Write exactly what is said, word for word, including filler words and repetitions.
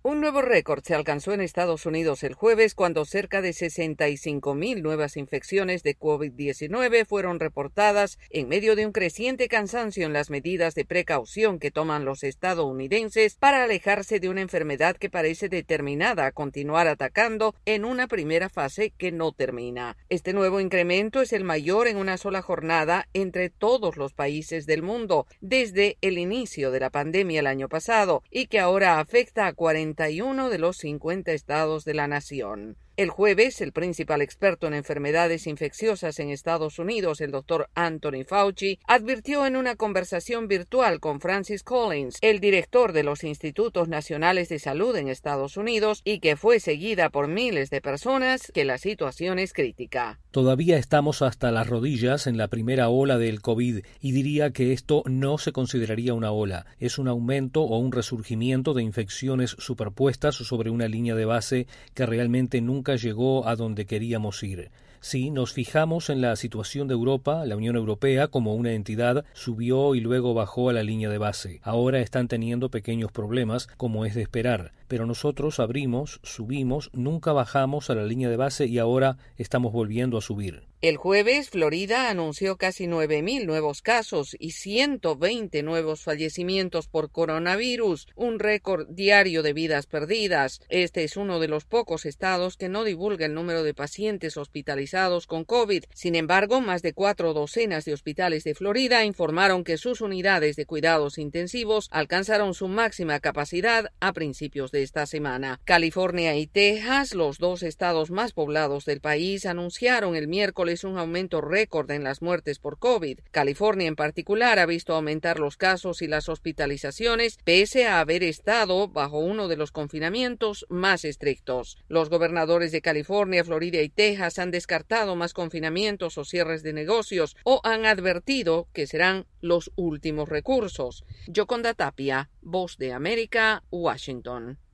Un nuevo récord se alcanzó en Estados Unidos el jueves cuando cerca de sesenta y cinco mil nuevas infecciones de COVID diecinueve fueron reportadas en medio de un creciente cansancio en las medidas de precaución que toman los estadounidenses para alejarse de una enfermedad que parece determinada a continuar atacando en una primera fase que no termina. Este nuevo incremento es el mayor en una sola jornada entre todos los países del mundo desde el inicio de la pandemia el año pasado y que ahora afecta a cuarenta y uno de los cincuenta estados de la nación. El jueves, el principal experto en enfermedades infecciosas en Estados Unidos, el doctor Anthony Fauci, advirtió en una conversación virtual con Francis Collins, el director de los Institutos Nacionales de Salud en Estados Unidos, y que fue seguida por miles de personas, que la situación es crítica. Todavía estamos hasta las rodillas en la primera ola del COVID y diría que esto no se consideraría una ola. Es un aumento o un resurgimiento de infecciones superpuestas sobre una línea de base que realmente nunca llegó a donde queríamos ir. Si nos fijamos en la situación de Europa, la Unión Europea como una entidad subió y luego bajó a la línea de base. Ahora están teniendo pequeños problemas, como es de esperar, pero nosotros abrimos, subimos, nunca bajamos a la línea de base y ahora estamos volviendo a subir. El jueves, Florida anunció casi nueve mil nuevos casos y ciento veinte nuevos fallecimientos por coronavirus, un récord diario de vidas perdidas. Este es uno de los pocos estados que no divulga el número de pacientes hospitalizados con COVID. Sin embargo, más de cuatro docenas de hospitales de Florida informaron que sus unidades de cuidados intensivos alcanzaron su máxima capacidad a principios de esta semana. California y Texas, los dos estados más poblados del país, anunciaron el miércoles un aumento récord en las muertes por COVID. California en particular ha visto aumentar los casos y las hospitalizaciones pese a haber estado bajo uno de los confinamientos más estrictos. Los gobernadores de California, Florida y Texas han descartado más confinamientos o cierres de negocios o han advertido que serán los últimos recursos. Yoconda Tapia, Voz de América, Washington.